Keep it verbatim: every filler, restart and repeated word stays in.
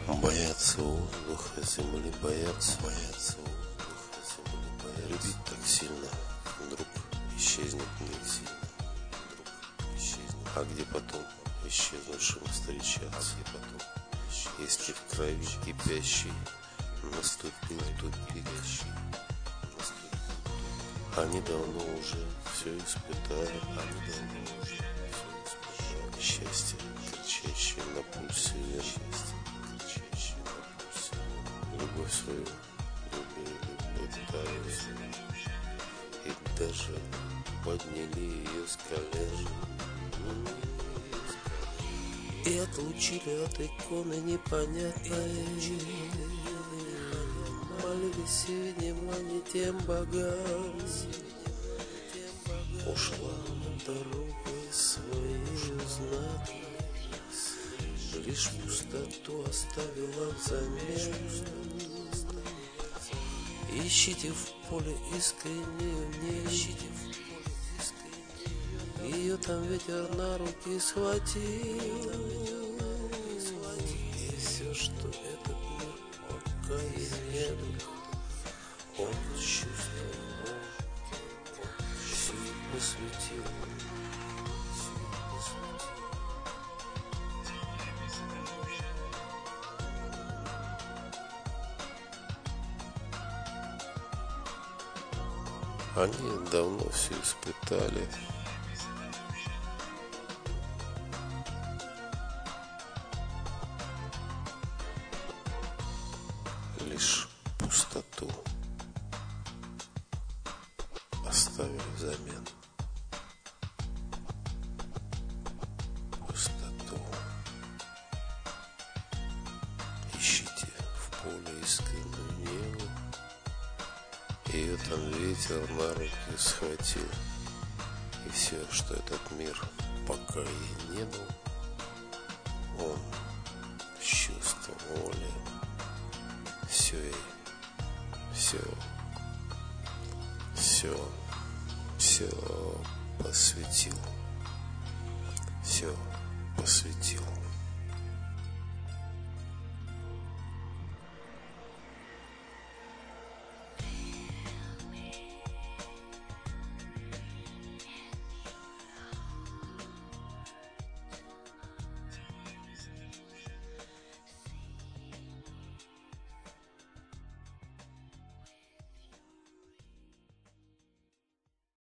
Бояться воздуха, земли, бояться, бояться воздуха, земли, бояться. Любить так сильно, вдруг исчезнет нельзя. А где потом исчезнувшим встречаться? А где потом, если в крови кипящий наступил тупик? Они давно уже все испытали, они давно уже все испытали. Счастье, кричащее на пульсе вверх. Любовь свою любили, пытались, и даже подняли ее с колен и отлучили от иконы непонятной. Молились и внимание тем богам. Ушла дорогой своей знатной, лишь пустоту оставила взамен. Ищите в поле искреннюю, не ищите в поле искреннюю. Ее там ветер на руки схватил. И все, что этот мир пока и не был, он чувствовал, все посвятил. Они давно все испытали. Лишь пустоту оставили взамен. Пустоту. Ищите в поле искреннюю небо. Ее там ветер на руки схватил. И все, что этот мир пока и не был, он с чувством воли все и все, все, все посвятил, все посвятил.